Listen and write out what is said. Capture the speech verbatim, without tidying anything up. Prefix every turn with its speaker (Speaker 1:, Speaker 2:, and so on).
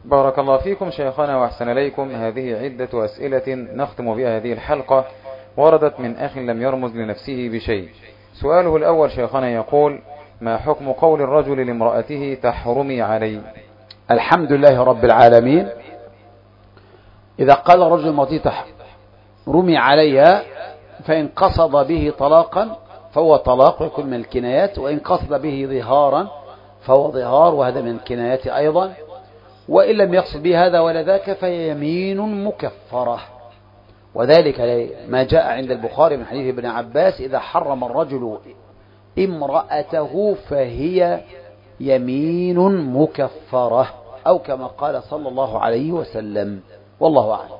Speaker 1: بارك الله فيكم شيخنا وأحسن إليكم. هذه عدة أسئلة نختم بها هذه الحلقة، وردت من أخ لم يرمز لنفسه بشيء. سؤاله الأول شيخنا يقول: ما حكم قول الرجل لامرأته تحرمي علي؟
Speaker 2: الحمد لله رب العالمين. إذا قال الرجل لامرأته تحرمي عليها فإن قصد به طلاقا فهو طلاق ويكون من الكنايات، وإن قصد به ظهارا فهو ظهار وهذا من الكنايات أيضا، وإن لم يقصد به هذا ولا ذاك فهي يمين مكفرة. وذلك ما جاء عند البخاري من حديث ابن عباس: إذا حرم الرجل امرأته فهي يمين مكفرة، أو كما قال صلى الله عليه وسلم، والله أعلم.